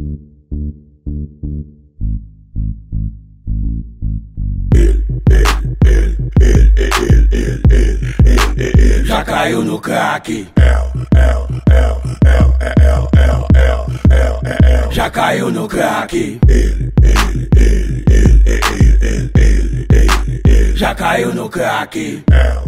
Já caiu no crack. Já caiu no crack. Já caiu no crack.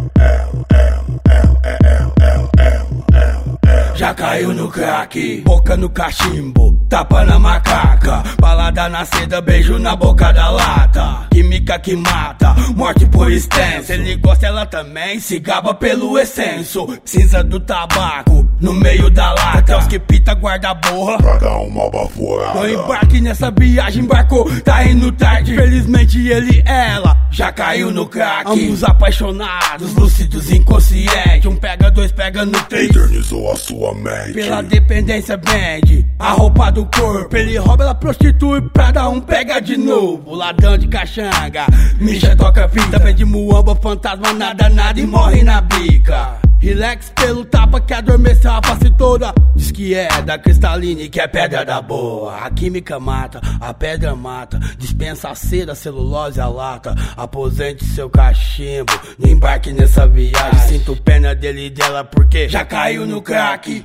Já caiu no crack. Boca no cachimbo, tapa na macaca, balada na seda, beijo na boca da lata. Química que mata, morte por extenso. Ele gosta, ela também se gaba pelo excenso. Cinza do tabaco, no meio da lata. Até os que pita guarda a borra pra dar uma baforada. Não embarque nessa viagem, embarcou, tá indo tarde. Felizmente ele e ela já caiu no crack. Ambos apaixonados, lúcidos, inconscientes. Um pega, dois pega no três. Eternizou a sua mente. Pela dependência vende a roupa do corpo. Ele rouba, ela prostitui pra dar um pega de novo. Ladrão de caxanga, micha, toca fita. Vende muamba, fantasma, nada, nada e morre na bica. Relax pelo tapa que adormeceu a face toda. Diz que é da cristaline, que é pedra da boa. A química mata, a pedra mata. Dispensa a seda, a celulose, a lata. Aposente seu cachimbo, não embarque nessa viagem. Sinto pena dele e dela porque já caiu no crack.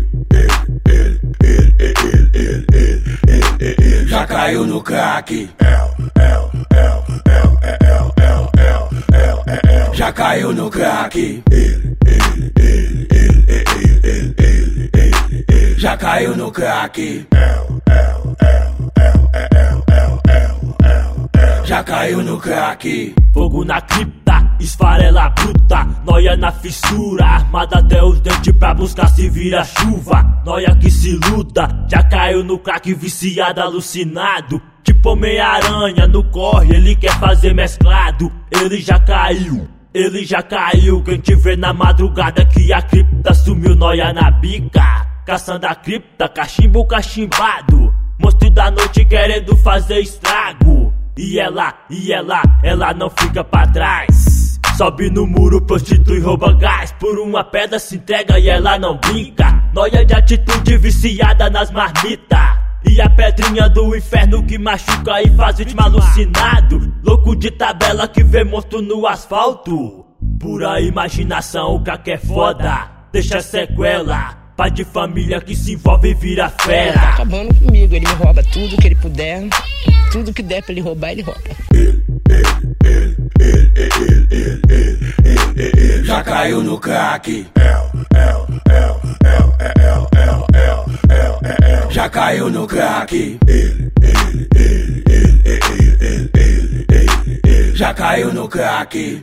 Já caiu no crack. Já caiu no crack. Já caiu no crack. Já caiu no crack. Fogo na cripta, esfarela bruta, nóia na fissura, armada até os dentes pra buscar se vira chuva. Nóia que se luta, já caiu no crack, viciado, alucinado. Tipo Homem-Aranha no corre, ele quer fazer mesclado. Ele já caiu, quem te vê na madrugada que a cripta sumiu, nóia na bica. Caçando a cripta, cachimbo cachimbado. Monstro da noite querendo fazer estrago. E ela não fica pra trás. Sobe no muro, prostitui, rouba gás. Por uma pedra se entrega e ela não brinca. Nóia de atitude viciada nas marmitas. E a pedrinha do inferno que machuca e faz vítima alucinado. Louco de tabela que vê monstro no asfalto. Pura imaginação, o crack é foda. Deixa sequela. Pai de família que se envolve e vira fera. Tá acabando comigo, ele me rouba tudo que ele puder. Tudo que der pra ele roubar, ele rouba. Já caiu no crack. Já caiu no crack. Já caiu no crack.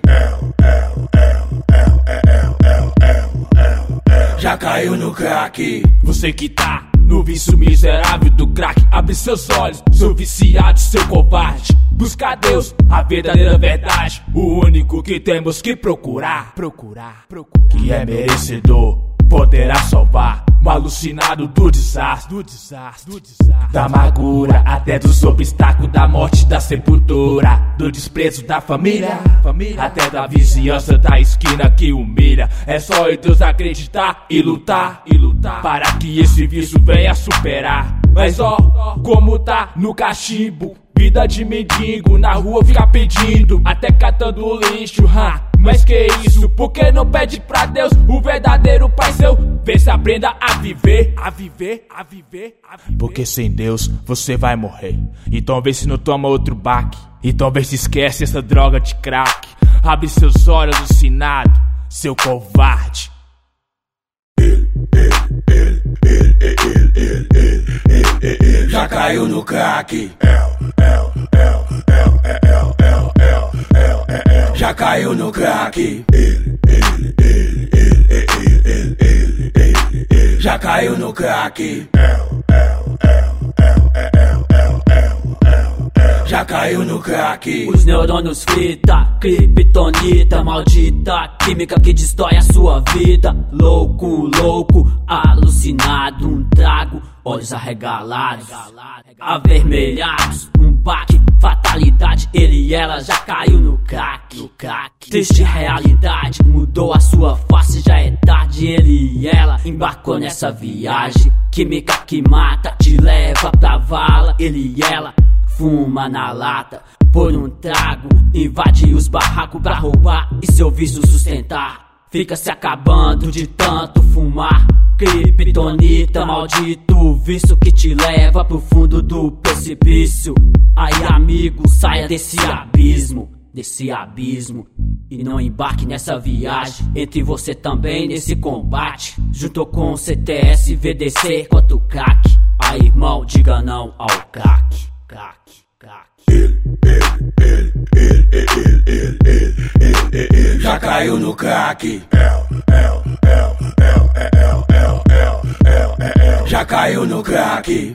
Já caiu no crack. Você que tá no vício miserável do crack, abre seus olhos, seu viciado, seu covarde. Busca Deus, a verdadeira verdade, o único que temos que procurar. Que é merecedor, poderá salvar. Um alucinado do desastre, da amargura, até dos obstáculos, da morte, da sepultura, do desprezo da família, até da vizinhança da esquina que humilha. É só em Deus acreditar e lutar, para que esse vício venha superar. Mas ó, como tá no cachimbo, vida de mendigo, na rua fica pedindo, até catando lixo, mas que isso, por que não pede pra Deus, o verdadeiro Pai seu? Vê se aprenda a viver, porque sem Deus você vai morrer. Então vê se não toma outro baque, então vê se esquece essa droga de crack. Abre seus olhos alucinado, seu covarde. Já caiu no crack. Já caiu no crack. Já caiu no crack. Já caiu no crack. Os neurônios frita, criptonita maldita, química que destrói a sua vida. Louco, alucinado, um trago, olhos arregalados, avermelhados, um baque, fatalidade. Ele e ela já caiu no crack. Triste realidade, mudou a sua face, já é tarde. Ele e ela embarcou nessa viagem, química que mata, te leva pra vala. Ele e ela fuma na lata, por um trago, invade os barracos pra roubar e seu vício sustentar. Fica se acabando de tanto fumar. Kryptonita, maldito vício que te leva pro fundo do precipício. Aí amigo, saia desse abismo, e não embarque nessa viagem. Entre você também nesse combate, junto com o CTS, VDC contra o crack. Aí irmão, diga não ao crack. Já caiu no crack. Já caiu no crack.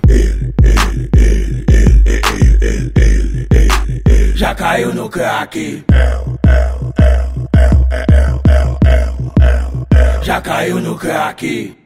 Já caiu no crack. Já caiu no crack.